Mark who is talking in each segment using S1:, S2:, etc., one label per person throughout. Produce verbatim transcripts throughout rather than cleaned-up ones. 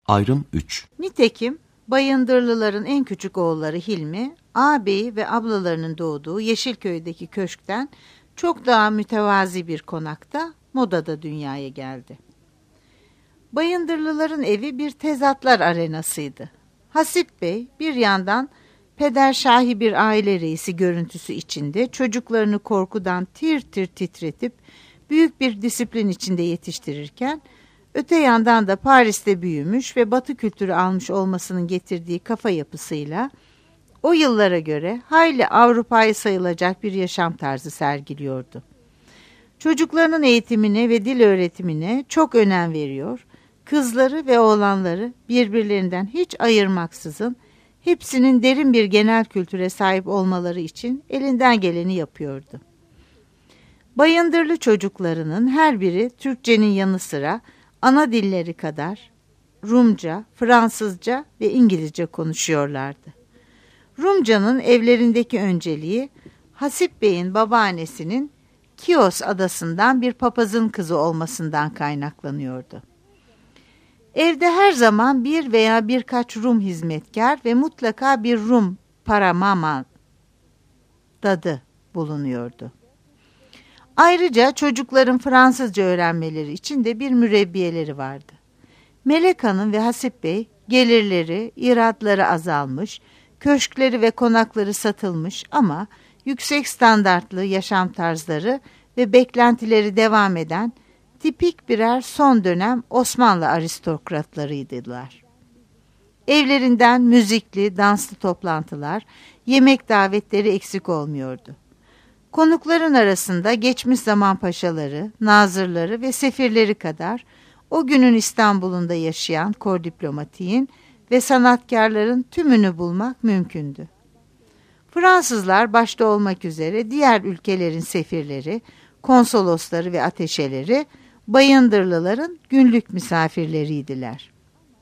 S1: Ayrım üç.
S2: Nitekim Bayındırlıların en küçük oğulları Hilmi, ağabeyi ve ablalarının doğduğu Yeşilköy'deki köşkten çok daha mütevazi bir konakta, Moda'da dünyaya geldi. Bayındırlıların evi bir tezatlar arenasıydı. Hasip Bey bir yandan pederşahi bir aile reisi görüntüsü içinde çocuklarını korkudan tir tir titretip büyük bir disiplin içinde yetiştirirken, öte yandan da Paris'te büyümüş ve Batı kültürü almış olmasının getirdiği kafa yapısıyla o yıllara göre hayli Avrupa'yı sayılacak bir yaşam tarzı sergiliyordu. Çocuklarının eğitimine ve dil öğretimine çok önem veriyor, kızları ve oğlanları birbirlerinden hiç ayırmaksızın hepsinin derin bir genel kültüre sahip olmaları için elinden geleni yapıyordu. Bayındırlı çocuklarının her biri Türkçenin yanı sıra ana dilleri kadar Rumca, Fransızca ve İngilizce konuşuyorlardı. Rumcanın evlerindeki önceliği Hasip Bey'in babaannesinin Kios adasından bir papazın kızı olmasından kaynaklanıyordu. Evde her zaman bir veya birkaç Rum hizmetkar ve mutlaka bir Rum paramama dadı bulunuyordu. Ayrıca çocukların Fransızca öğrenmeleri için de bir mürebbiyeleri vardı. Melek Hanım ve Hasip Bey gelirleri, iratları azalmış, köşkleri ve konakları satılmış ama yüksek standartlı yaşam tarzları ve beklentileri devam eden tipik birer son dönem Osmanlı aristokratlarıydılar. Evlerinden müzikli, danslı toplantılar, yemek davetleri eksik olmuyordu. Konukların arasında geçmiş zaman paşaları, nazırları ve sefirleri kadar o günün İstanbul'unda yaşayan kor diplomatiğin ve sanatkarların tümünü bulmak mümkündü. Fransızlar başta olmak üzere diğer ülkelerin sefirleri, konsolosları ve ateşeleri Bayındırlıların günlük misafirleriydiler.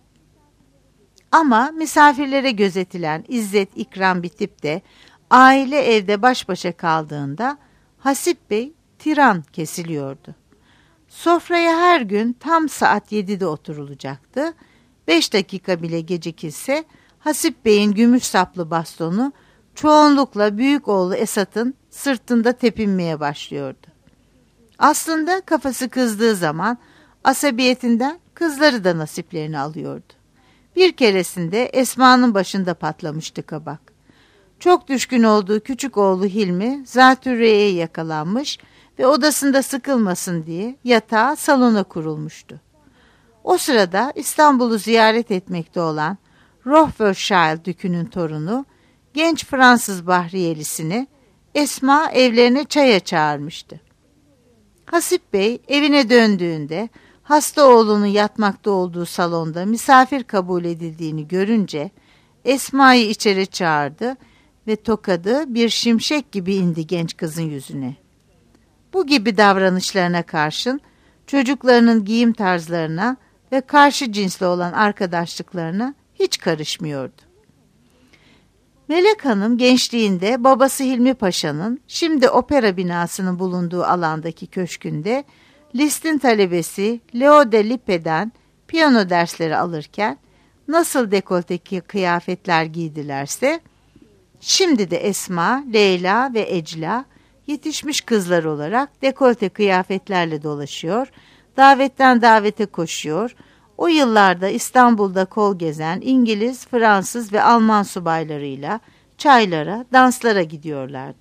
S2: Ama misafirlere gözetilen izzet ikram bitip de aile evde baş başa kaldığında Hasip Bey tiran kesiliyordu. Sofraya her gün tam saat yedide oturulacaktı. Beş dakika bile gecikilse Hasip Bey'in gümüş saplı bastonu çoğunlukla büyük oğlu Esat'ın sırtında tepinmeye başlıyordu. Aslında kafası kızdığı zaman asabiyetinden kızları da nasiplerini alıyordu. Bir keresinde Esma'nın başında patlamıştı kabak. Çok düşkün olduğu küçük oğlu Hilmi zatürreye yakalanmış ve odasında sıkılmasın diye yatağa salona kurulmuştu. O sırada İstanbul'u ziyaret etmekte olan Rothschild Dükü'nün torunu genç Fransız bahriyelisini Esma evlerine çaya çağırmıştı. Hasip Bey evine döndüğünde hasta oğlunun yatmakta olduğu salonda misafir kabul edildiğini görünce Esma'yı içeri çağırdı ve tokadı bir şimşek gibi indi genç kızın yüzüne. Bu gibi davranışlarına karşın çocuklarının giyim tarzlarına ve karşı cinsle olan arkadaşlıklarına hiç karışmıyordu. Melek Hanım gençliğinde babası Hilmi Paşa'nın şimdi opera binasının bulunduğu alandaki köşkünde Liszt'in talebesi Leo de Lippe'den piyano dersleri alırken nasıl dekolteki kıyafetler giydilerse şimdi de Esma, Leyla ve Ecla yetişmiş kızlar olarak dekolte kıyafetlerle dolaşıyor, davetten davete koşuyor. O yıllarda İstanbul'da kol gezen İngiliz, Fransız ve Alman subaylarıyla çaylara, danslara gidiyorlardı.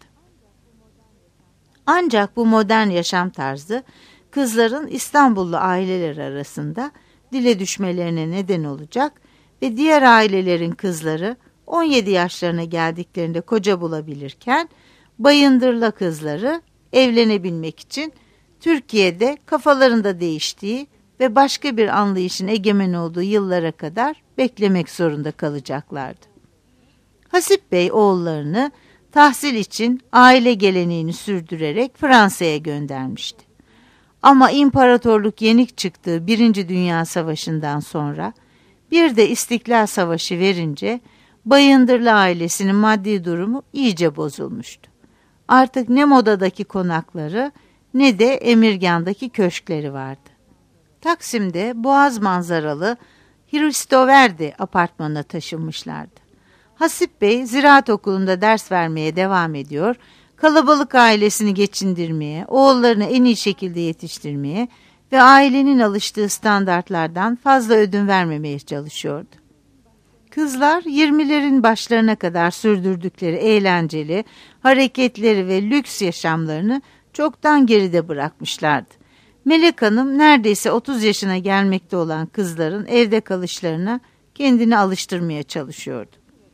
S2: Ancak bu modern yaşam tarzı kızların İstanbullu aileler arasında dile düşmelerine neden olacak ve diğer ailelerin kızları on yedi yaşlarına geldiklerinde koca bulabilirken Bayındırlı kızları evlenebilmek için Türkiye'de kafalarında değiştiği ve başka bir anlayışın egemen olduğu yıllara kadar beklemek zorunda kalacaklardı. Hasip Bey oğullarını tahsil için aile geleneğini sürdürerek Fransa'ya göndermişti. Ama imparatorluk yenik çıktığı Birinci Dünya Savaşı'ndan sonra bir de İstiklal Savaşı verince Bayındırlı ailesinin maddi durumu iyice bozulmuştu. Artık ne Moda'daki konakları ne de Emirgan'daki köşkleri vardı. Taksim'de boğaz manzaralı Hristoverdi apartmanına taşınmışlardı. Hasip Bey ziraat okulunda ders vermeye devam ediyor, kalabalık ailesini geçindirmeye, oğullarını en iyi şekilde yetiştirmeye ve ailenin alıştığı standartlardan fazla ödün vermemeye çalışıyordu. Kızlar yirmilerin başlarına kadar sürdürdükleri eğlenceli, hareketleri ve lüks yaşamlarını çoktan geride bırakmışlardı. Melek Hanım neredeyse otuz yaşına gelmekte olan kızların evde kalışlarına kendini alıştırmaya çalışıyordu.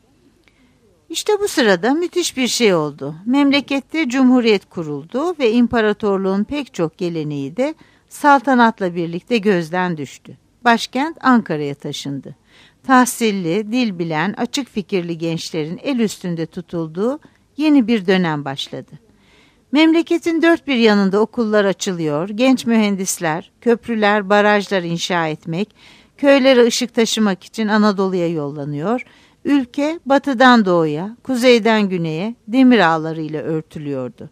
S2: İşte bu sırada müthiş bir şey oldu. Memlekette cumhuriyet kuruldu ve imparatorluğun pek çok geleneği de saltanatla birlikte gözden düştü. Başkent Ankara'ya taşındı. Tahsilli, dil bilen, açık fikirli gençlerin el üstünde tutulduğu yeni bir dönem başladı. Memleketin dört bir yanında okullar açılıyor, genç mühendisler, köprüler, barajlar inşa etmek, köylere ışık taşımak için Anadolu'ya yollanıyor, ülke batıdan doğuya, kuzeyden güneye demir ağlarıyla örtülüyordu.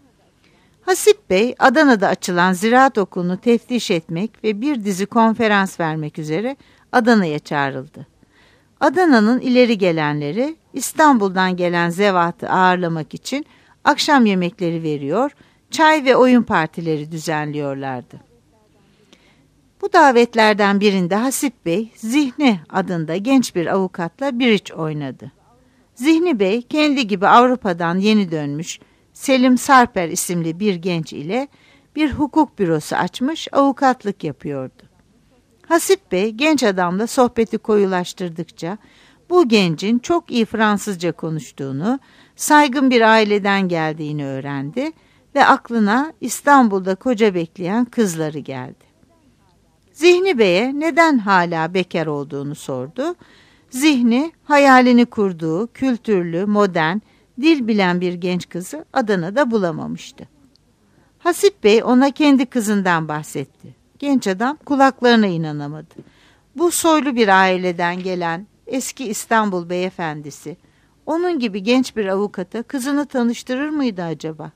S2: Hasip Bey, Adana'da açılan ziraat okulunu teftiş etmek ve bir dizi konferans vermek üzere Adana'ya çağrıldı. Adana'nın ileri gelenleri İstanbul'dan gelen zevatı ağırlamak için akşam yemekleri veriyor, çay ve oyun partileri düzenliyorlardı. Bu davetlerden birinde Hasip Bey, Zihni adında genç bir avukatla bridge oynadı. Zihni Bey, kendi gibi Avrupa'dan yeni dönmüş Selim Sarper isimli bir genç ile bir hukuk bürosu açmış, avukatlık yapıyordu. Hasip Bey, genç adamla sohbeti koyulaştırdıkça bu gencin çok iyi Fransızca konuştuğunu, saygın bir aileden geldiğini öğrendi ve aklına İstanbul'da koca bekleyen kızları geldi. Zihni Bey'e neden hala bekar olduğunu sordu. Zihni, hayalini kurduğu kültürlü, modern, dil bilen bir genç kızı Adana'da bulamamıştı. Hasip Bey ona kendi kızından bahsetti. Genç adam kulaklarına inanamadı. Bu soylu bir aileden gelen eski İstanbul beyefendisi, onun gibi genç bir avukata kızını tanıştırır mıydı acaba?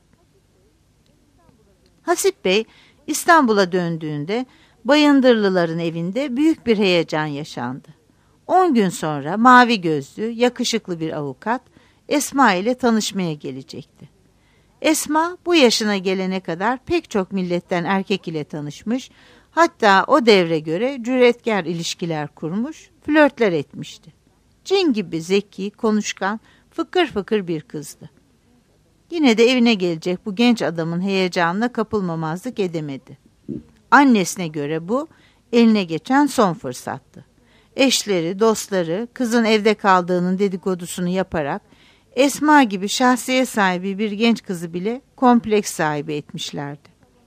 S2: Hasip Bey İstanbul'a döndüğünde Bayındırlıların evinde büyük bir heyecan yaşandı. On gün sonra mavi gözlü, yakışıklı bir avukat Esma ile tanışmaya gelecekti. Esma bu yaşına gelene kadar pek çok milletten erkek ile tanışmış, hatta o devre göre cüretkar ilişkiler kurmuş, flörtler etmişti. Cin gibi zeki, konuşkan, fıkır fıkır bir kızdı. Yine de evine gelecek bu genç adamın heyecanına kapılmamazlık edemedi. Annesine göre bu eline geçen son fırsattı. Eşleri, dostları kızın evde kaldığının dedikodusunu yaparak Esma gibi şahsiyet sahibi bir genç kızı bile kompleks sahibi etmişlerdi.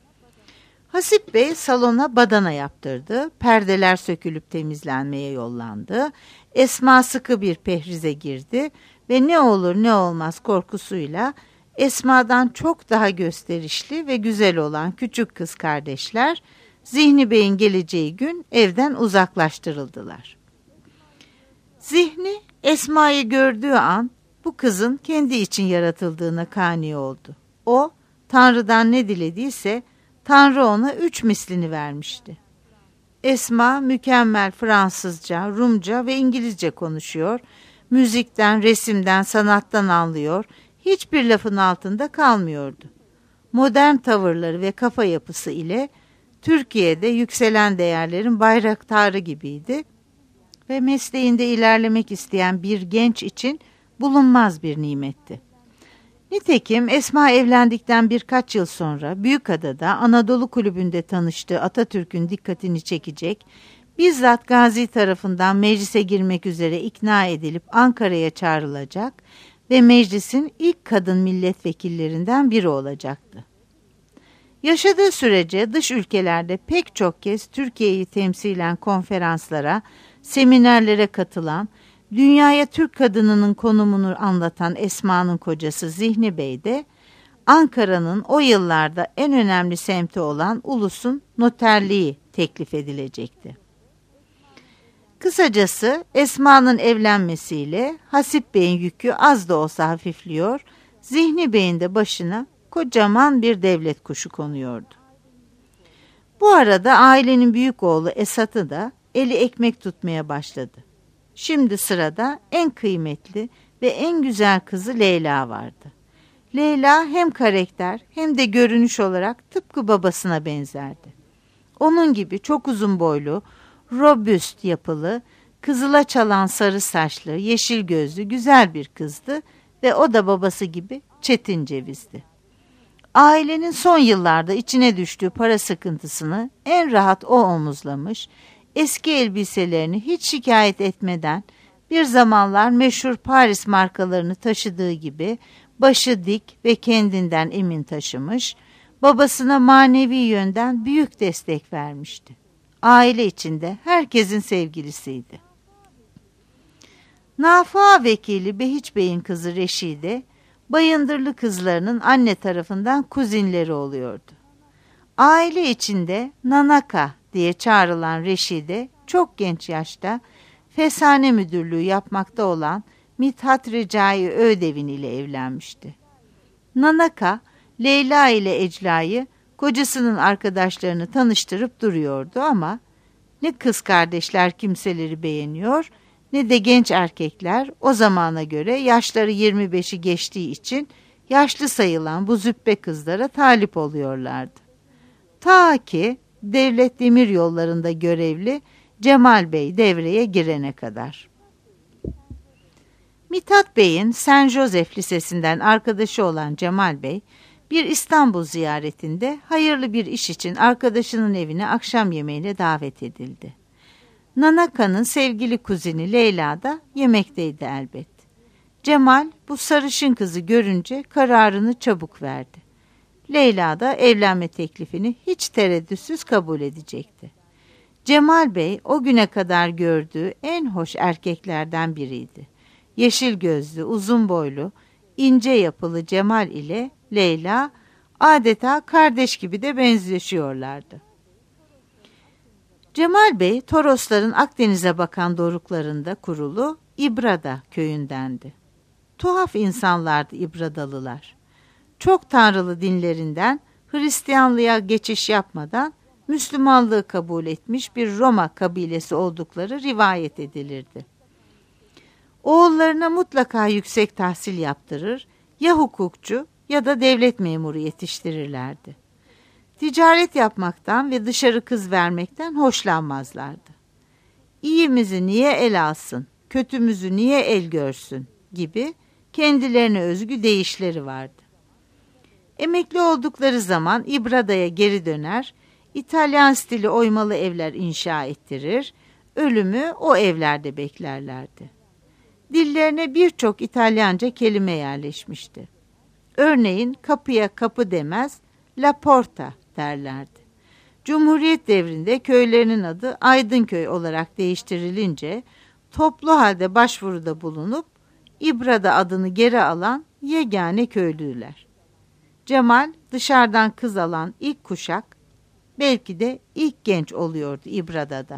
S2: Hasip Bey salona badana yaptırdı, perdeler sökülüp temizlenmeye yollandı, Esma sıkı bir pehrize girdi ve ne olur ne olmaz korkusuyla Esma'dan çok daha gösterişli ve güzel olan küçük kız kardeşler Zihni Bey'in geleceği gün evden uzaklaştırıldılar. Zihni Esma'yı gördüğü an bu kızın kendi için yaratıldığına kani oldu. O Tanrı'dan ne dilediyse Tanrı ona üç mislini vermişti. Esma mükemmel Fransızca, Rumca ve İngilizce konuşuyor, müzikten, resimden, sanattan anlıyor, hiçbir lafın altında kalmıyordu. Modern tavırları ve kafa yapısı ile Türkiye'de yükselen değerlerin bayraktarı gibiydi ve mesleğinde ilerlemek isteyen bir genç için bulunmaz bir nimetti. Nitekim Esma evlendikten birkaç yıl sonra Büyükada'da Anadolu Kulübü'nde tanıştığı Atatürk'ün dikkatini çekecek, bizzat Gazi tarafından meclise girmek üzere ikna edilip Ankara'ya çağrılacak ve meclisin ilk kadın milletvekillerinden biri olacaktı. Yaşadığı sürece dış ülkelerde pek çok kez Türkiye'yi temsilen konferanslara, seminerlere katılan, dünyaya Türk kadınının konumunu anlatan Esma'nın kocası Zihni Bey de Ankara'nın o yıllarda en önemli semti olan Ulus'un noterliği teklif edilecekti. Kısacası Esma'nın evlenmesiyle Hasip Bey'in yükü az da olsa hafifliyor, Zihni Bey'in de başına kocaman bir devlet kuşu konuyordu. Bu arada ailenin büyük oğlu Esat'ı da eli ekmek tutmaya başladı. Şimdi sırada en kıymetli ve en güzel kızı Leyla vardı. Leyla hem karakter hem de görünüş olarak tıpkı babasına benzerdi. Onun gibi çok uzun boylu, robust yapılı, kızıla çalan sarı saçlı, yeşil gözlü güzel bir kızdı ve o da babası gibi çetin cevizdi. Ailenin son yıllarda içine düştüğü para sıkıntısını en rahat o omuzlamış, eski elbiselerini hiç şikayet etmeden bir zamanlar meşhur Paris markalarını taşıdığı gibi başı dik ve kendinden emin taşımış, babasına manevi yönden büyük destek vermişti. Aile içinde herkesin sevgilisiydi. Nafıa vekili Behiç Bey'in kızı Reşide, Bayındırlı kızlarının anne tarafından kuzinleri oluyordu. Aile içinde Nanaka diye çağrılan Reşide, çok genç yaşta Fesane müdürlüğü yapmakta olan Mithat Recai Ödevin ile evlenmişti. Nanaka, Leyla ile Ecla'yı kocasının arkadaşlarını tanıştırıp duruyordu ama ne kız kardeşler kimseleri beğeniyor ne de genç erkekler o zamana göre yaşları yirmi beşi geçtiği için yaşlı sayılan bu züppe kızlara talip oluyorlardı. Ta ki devlet demiryollarında görevli Cemal Bey devreye girene kadar. Mithat Bey'in Saint Joseph Lisesi'nden arkadaşı olan Cemal Bey, bir İstanbul ziyaretinde hayırlı bir iş için arkadaşının evine akşam yemeğine davet edildi. Nanaka'nın sevgili kuzeni Leyla da yemekteydi elbet. Cemal bu sarışın kızı görünce kararını çabuk verdi. Leyla da evlenme teklifini hiç tereddütsüz kabul edecekti. Cemal Bey o güne kadar gördüğü en hoş erkeklerden biriydi. Yeşil gözlü, uzun boylu, ince yapılı Cemal ile Leyla adeta kardeş gibi de benzeşiyorlardı. Cemal Bey, Torosların Akdeniz'e bakan doruklarında kurulu İbrada köyündendi. Tuhaf insanlardı İbradalılar. Çok tanrılı dinlerinden Hristiyanlığa geçiş yapmadan Müslümanlığı kabul etmiş bir Roma kabilesi oldukları rivayet edilirdi. Oğullarına mutlaka yüksek tahsil yaptırır, ya hukukçu ya da devlet memuru yetiştirirlerdi. Ticaret yapmaktan ve dışarı kız vermekten hoşlanmazlardı. İyimizi niye el alsın, kötümüzü niye el görsün gibi kendilerine özgü deyişleri vardı. Emekli oldukları zaman İbrada'ya geri döner, İtalyan stili oymalı evler inşa ettirir, ölümü o evlerde beklerlerdi. Dillerine birçok İtalyanca kelime yerleşmişti. Örneğin kapıya kapı demez, la porta derlerdi. Cumhuriyet devrinde köylerinin adı Aydınköy olarak değiştirilince toplu halde başvuruda bulunup İbrada adını geri alan yegane köylüler. Cemal dışarıdan kız alan ilk kuşak, belki de ilk genç oluyordu İbrada'da.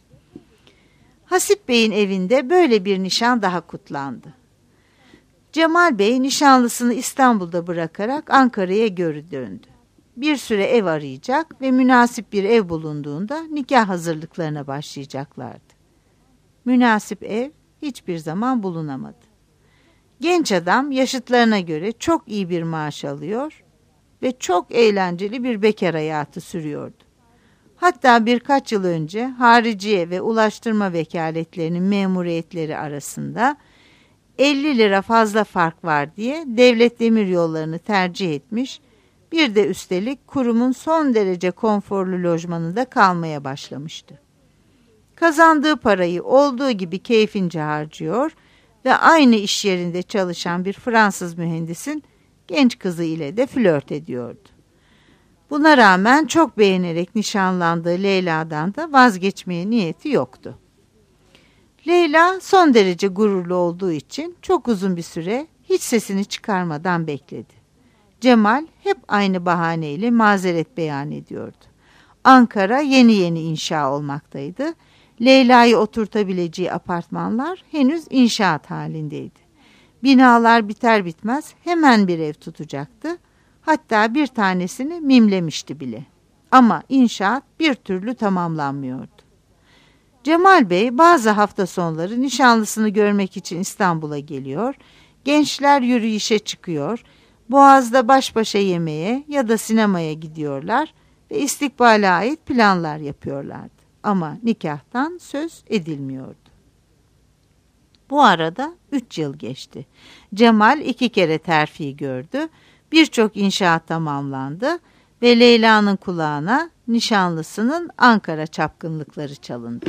S2: Hasip Bey'in evinde böyle bir nişan daha kutlandı. Cemal Bey nişanlısını İstanbul'da bırakarak Ankara'ya geri döndü. Bir süre ev arayacak ve münasip bir ev bulunduğunda nikah hazırlıklarına başlayacaklardı. Münasip ev hiçbir zaman bulunamadı. Genç adam yaşıtlarına göre çok iyi bir maaş alıyor ve çok eğlenceli bir bekar hayatı sürüyordu. Hatta birkaç yıl önce hariciye ve ulaştırma vekaletlerinin memuriyetleri arasında elli lira fazla fark var diye devlet demiryollarını tercih etmiş, bir de üstelik kurumun son derece konforlu lojmanında kalmaya başlamıştı. Kazandığı parayı olduğu gibi keyfince harcıyor ve aynı iş yerinde çalışan bir Fransız mühendisin genç kızı ile de flört ediyordu. Buna rağmen çok beğenerek nişanlandığı Leyla'dan da vazgeçmeye niyeti yoktu. Leyla son derece gururlu olduğu için çok uzun bir süre hiç sesini çıkarmadan bekledi. Cemal hep aynı bahaneyle mazeret beyan ediyordu. Ankara yeni yeni inşa olmaktaydı. Leyla'yı oturtabileceği apartmanlar henüz inşaat halindeydi. Binalar biter bitmez hemen bir ev tutacaktı. Hatta bir tanesini mimlemişti bile. Ama inşaat bir türlü tamamlanmıyordu. Cemal Bey bazı hafta sonları nişanlısını görmek için İstanbul'a geliyor, gençler yürüyüşe çıkıyor, Boğaz'da baş başa yemeğe ya da sinemaya gidiyorlar ve istikbale ait planlar yapıyorlardı. Ama nikahtan söz edilmiyordu. Bu arada üç yıl geçti. Cemal iki kere terfi gördü, birçok inşaat tamamlandı ve Leyla'nın kulağına nişanlısının Ankara çapkınlıkları çalındı.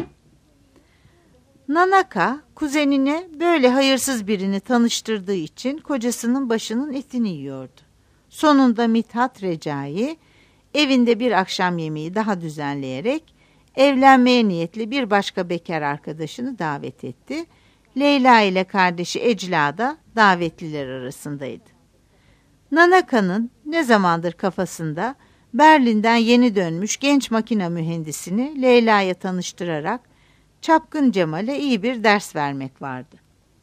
S2: Nanaka, kuzenine böyle hayırsız birini tanıştırdığı için kocasının başının etini yiyordu. Sonunda Mithat Recai, evinde bir akşam yemeği daha düzenleyerek evlenmeye niyetli bir başka bekar arkadaşını davet etti. Leyla ile kardeşi Ecla da davetliler arasındaydı. Nanaka'nın ne zamandır kafasında Berlin'den yeni dönmüş genç makine mühendisini Leyla'ya tanıştırarak Çapkın Cemal'e iyi bir ders vermek vardı.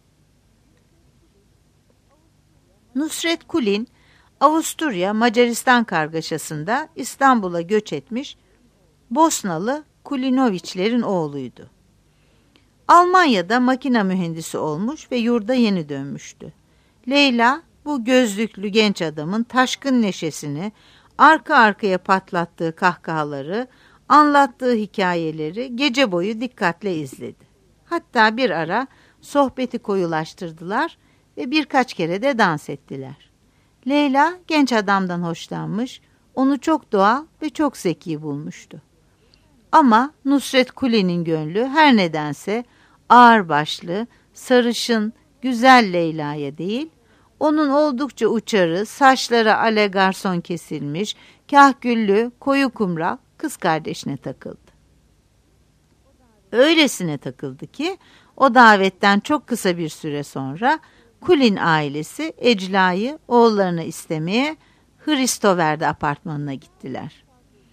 S2: Nusret Kulin, Avusturya-Macaristan kargaşasında İstanbul'a göç etmiş Bosnalı Kulinoviçlerin oğluydu. Almanya'da makine mühendisi olmuş ve yurda yeni dönmüştü. Leyla, bu gözlüklü genç adamın taşkın neşesini, arka arkaya patlattığı kahkahaları, anlattığı hikayeleri gece boyu dikkatle izledi. Hatta bir ara sohbeti koyulaştırdılar ve birkaç kere de dans ettiler. Leyla genç adamdan hoşlanmış, onu çok doğal ve çok zeki bulmuştu. Ama Nusret Kuli'nin gönlü her nedense ağırbaşlı, sarışın, güzel Leyla'ya değil, onun oldukça uçarı, saçları ale garson kesilmiş, kahküllü, koyu kumral kız kardeşine takıldı. Öylesine takıldı ki o davetten çok kısa bir süre sonra Kulin ailesi Ecla'yı oğullarına istemeye Hristover'de apartmanına gittiler.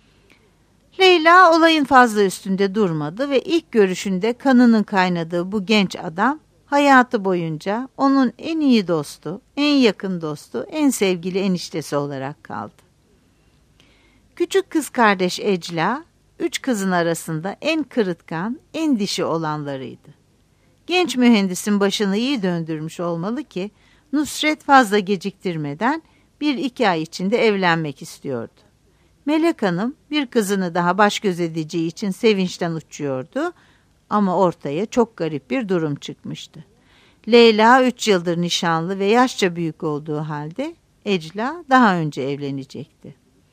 S2: Leyla olayın fazla üstünde durmadı ve ilk görüşünde kanının kaynadığı bu genç adam hayatı boyunca onun en iyi dostu, en yakın dostu, en sevgili eniştesi olarak kaldı. Küçük kız kardeş Ecla, üç kızın arasında en kırıtkan, en dişi olanlarıydı. Genç mühendisin başını iyi döndürmüş olmalı ki Nusret fazla geciktirmeden bir iki ay içinde evlenmek istiyordu. Melek Hanım bir kızını daha baş göz edeceği için sevinçten uçuyordu ama ortaya çok garip bir durum çıkmıştı. Leyla üç yıldır nişanlı ve yaşça büyük olduğu halde Ecla daha önce evlenecekti.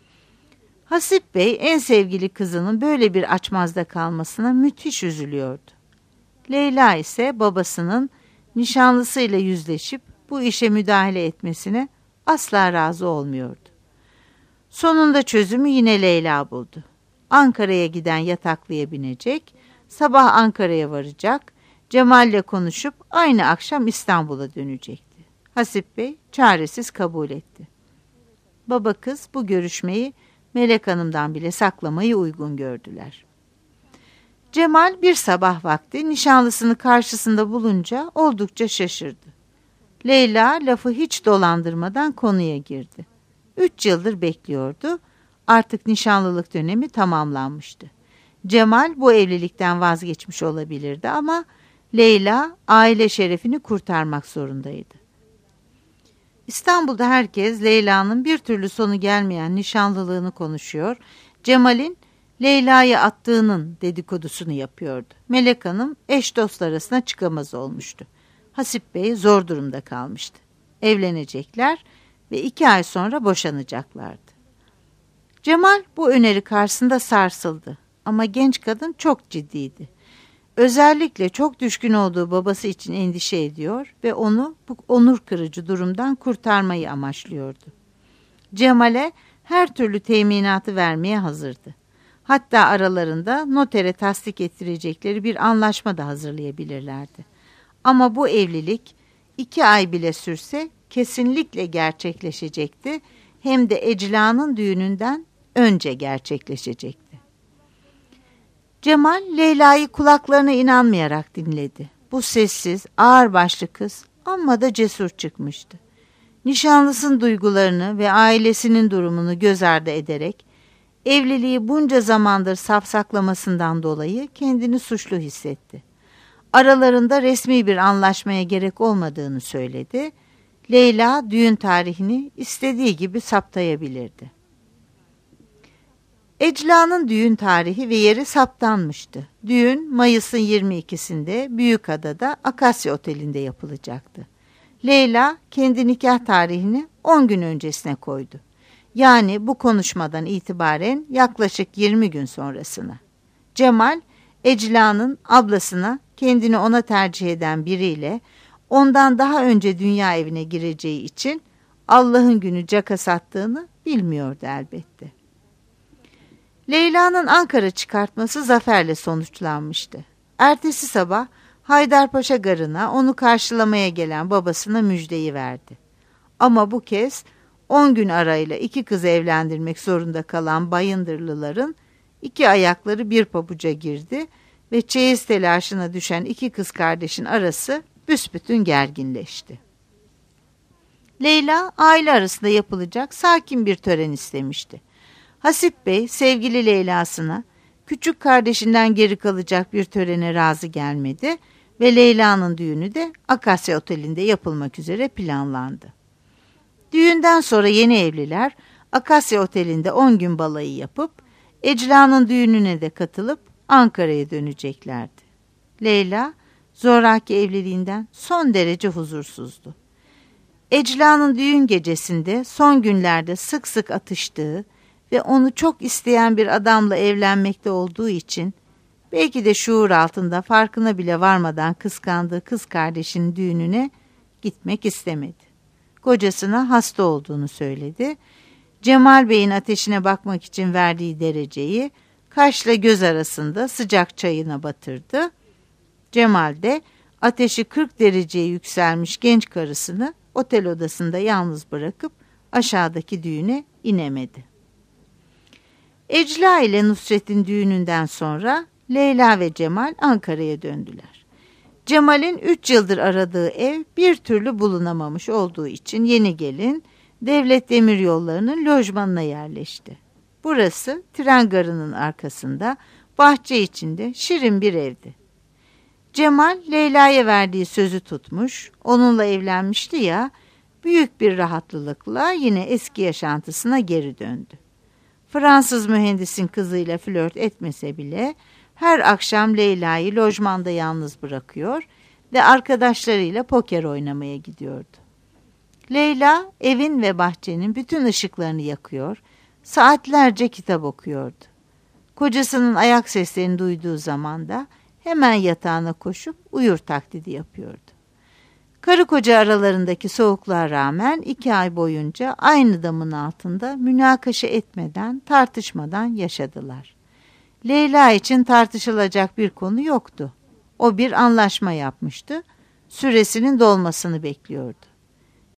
S2: Hasip Bey en sevgili kızının böyle bir açmazda kalmasına müthiş üzülüyordu. Leyla ise babasının nişanlısıyla yüzleşip bu işe müdahale etmesine asla razı olmuyordu. Sonunda çözümü yine Leyla buldu. Ankara'ya giden yataklıya binecek, sabah Ankara'ya varacak, Cemal'le konuşup aynı akşam İstanbul'a dönecekti. Hasip Bey çaresiz kabul etti. Baba kız bu görüşmeyi Melek Hanım'dan bile saklamayı uygun gördüler. Cemal bir sabah vakti nişanlısını karşısında bulunca oldukça şaşırdı. Leyla lafı hiç dolandırmadan konuya girdi. Üç yıldır bekliyordu. Artık nişanlılık dönemi tamamlanmıştı. Cemal bu evlilikten vazgeçmiş olabilirdi ama Leyla aile şerefini kurtarmak zorundaydı. İstanbul'da herkes Leyla'nın bir türlü sonu gelmeyen nişanlılığını konuşuyor, Cemal'in Leyla'yı attığının dedikodusunu yapıyordu. Melek Hanım eş dost arasına çıkamaz olmuştu. Hasip Bey zor durumda kalmıştı. Evlenecekler ve iki ay sonra boşanacaklardı. Cemal bu öneri karşısında sarsıldı ama genç kadın çok ciddiydi. Özellikle çok düşkün olduğu babası için endişe ediyor ve onu bu onur kırıcı durumdan kurtarmayı amaçlıyordu. Cemal'e her türlü teminatı vermeye hazırdı. Hatta aralarında notere tasdik ettirecekleri bir anlaşma da hazırlayabilirlerdi. Ama bu evlilik iki ay bile sürse kesinlikle gerçekleşecekti, hem de Ecla'nın düğününden önce gerçekleşecekti. Cemal Leyla'yı kulaklarına inanmayarak dinledi. Bu sessiz, ağırbaşlı kız amma da cesur çıkmıştı. Nişanlısının duygularını ve ailesinin durumunu göz ardı ederek evliliği bunca zamandır safsaklamasından dolayı kendini suçlu hissetti. Aralarında resmi bir anlaşmaya gerek olmadığını söyledi. Leyla düğün tarihini istediği gibi saptayabilirdi. Ecla'nın düğün tarihi ve yeri saptanmıştı. Düğün Mayıs'ın yirmi ikisinde Büyükada'da Akasya Oteli'nde yapılacaktı. Leyla kendi nikah tarihini on gün öncesine koydu. Yani bu konuşmadan itibaren yaklaşık yirmi gün sonrasına. Cemal, Ecla'nın ablasına kendini ona tercih eden biriyle ondan daha önce dünya evine gireceği için Allah'ın günü caka sattığını bilmiyordu elbette. Leyla'nın Ankara çıkartması zaferle sonuçlanmıştı. Ertesi sabah Haydarpaşa Garı'na onu karşılamaya gelen babasına müjdeyi verdi. Ama bu kez on gün arayla iki kız evlendirmek zorunda kalan Bayındırlıların iki ayakları bir pabuca girdi ve çeyiz telaşına düşen iki kız kardeşin arası büsbütün gerginleşti. Leyla aile arasında yapılacak sakin bir tören istemişti. Hasip Bey sevgili Leyla'sına küçük kardeşinden geri kalacak bir törene razı gelmedi ve Leyla'nın düğünü de Akasya Oteli'nde yapılmak üzere planlandı. Düğünden sonra yeni evliler Akasya Oteli'nde on gün balayı yapıp Ecla'nın düğününe de katılıp Ankara'ya döneceklerdi. Leyla zoraki evliliğinden son derece huzursuzdu. Ecla'nın düğün gecesinde son günlerde sık sık atıştığı ve onu çok isteyen bir adamla evlenmekte olduğu için belki de şuur altında farkına bile varmadan kıskandığı kız kardeşinin düğününe gitmek istemedi. Kocasına hasta olduğunu söyledi. Cemal Bey'in ateşine bakmak için verdiği dereceyi kaşla göz arasında sıcak çayına batırdı. Cemal de ateşi kırk dereceye yükselmiş genç karısını otel odasında yalnız bırakıp aşağıdaki düğüne inemedi. Ecla ile Nusret'in düğününden sonra Leyla ve Cemal Ankara'ya döndüler. Cemal'in üç yıldır aradığı ev bir türlü bulunamamış olduğu için yeni gelin Devlet Demiryolları'nın lojmanına yerleşti. Burası tren garının arkasında bahçe içinde şirin bir evdi. Cemal Leyla'ya verdiği sözü tutmuş, onunla evlenmişti ya, büyük bir rahatlıkla yine eski yaşantısına geri döndü. Fransız mühendisin kızıyla flört etmese bile her akşam Leyla'yı lojmanda yalnız bırakıyor ve arkadaşlarıyla poker oynamaya gidiyordu. Leyla evin ve bahçenin bütün ışıklarını yakıyor, saatlerce kitap okuyordu. Kocasının ayak seslerini duyduğu zaman da hemen yatağına koşup uyur taklidi yapıyordu. Karı koca aralarındaki soğukluğa rağmen iki ay boyunca aynı damın altında münakaşa etmeden, tartışmadan yaşadılar. Leyla için tartışılacak bir konu yoktu. O bir anlaşma yapmıştı, süresinin dolmasını bekliyordu.